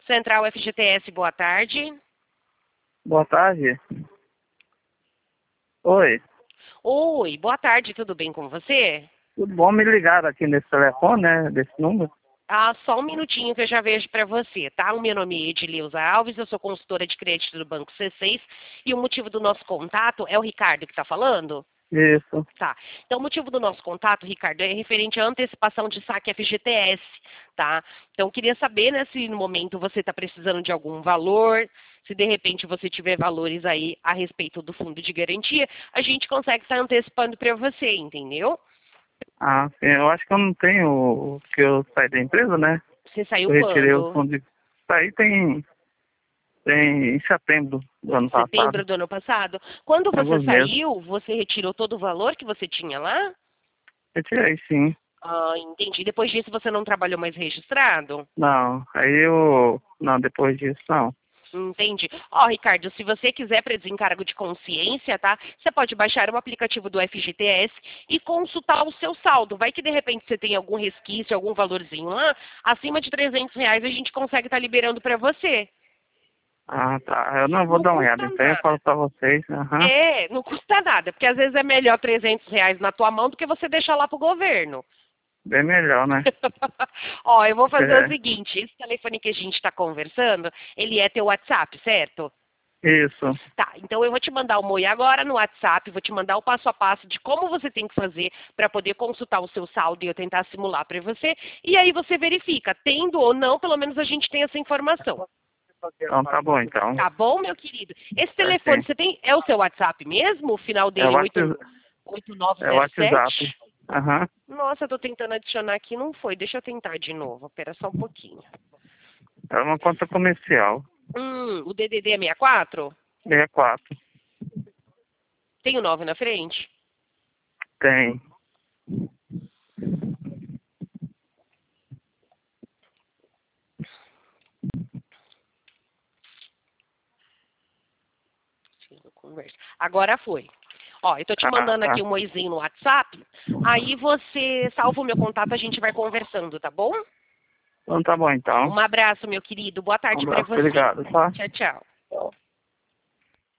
Central FGTS, boa tarde. Boa tarde. Oi. Oi, boa tarde, tudo bem com você? Tudo bom? Me ligaram aqui nesse telefone, né? Desse número. Ah, só um minutinho que eu já vejo para você, tá? O meu nome é Edileuza Alves, eu sou consultora de crédito do Banco C6 e o motivo do nosso contato é o Ricardo que está falando? Isso. Tá. Então, o motivo do nosso contato, Ricardo, é referente à antecipação de saque FGTS, tá? Então, eu queria saber, né, se no momento você está precisando de algum valor, se de repente você tiver valores aí a respeito do fundo de garantia, a gente consegue estar antecipando para você, entendeu? Ah, sim. Eu acho que eu não tenho, que eu saí da empresa, né? Você saiu Eu retirei o quando? fundo de... Saí tem em setembro do ano passado. Setembro do ano passado? Quando Tem você alguns meses. saiu, você retirou todo o valor que você tinha lá? Retirei, sim. Ah, entendi. Depois disso você não trabalhou mais registrado? Não, aí eu... Não, depois disso, não. Entendi. Ó, Ricardo, se você quiser para desencargo de consciência, tá? Você pode baixar o aplicativo do FGTS e consultar o seu saldo. Vai que de repente você tem algum resquício, algum valorzinho lá, acima de R$ 300 a gente consegue estar liberando para você. Ah, tá. Eu não vou Não dar uma olhada, custa então eu nada. falo pra vocês. Aham. É, não custa nada, porque às vezes é melhor R$ 300 na tua mão do que você deixar lá pro governo. Bem melhor, né? Ó, eu vou fazer o É. seguinte, esse telefone que a gente está conversando, ele é teu WhatsApp, certo? Isso. Tá, então eu vou te mandar o MOI agora no WhatsApp, vou te mandar o passo a passo de como você tem que fazer para poder consultar o seu saldo e eu tentar simular para você. E aí você verifica, tendo ou não, pelo menos a gente tem essa informação. Então tá bom, então. Tá bom, meu querido? Esse telefone, Certinho. você tem, é o seu WhatsApp mesmo? O final É o dele WhatsApp. É o 8907? WhatsApp. Aham. Nossa, eu tô tentando adicionar aqui, não foi. Deixa eu tentar de novo. Espera só um pouquinho. É uma conta comercial. O DDD é 64? 64. Tem o 9 na frente? Tem. Conversa. Agora foi. Ó, eu tô te Ah, mandando aqui tá. um oizinho no WhatsApp. Aí você salva o meu contato, a gente vai conversando, tá bom? Então tá bom, então. Um abraço, meu querido. Boa Um tarde pra abraço, você. obrigado, tá? Tchau, tchau. Tchau.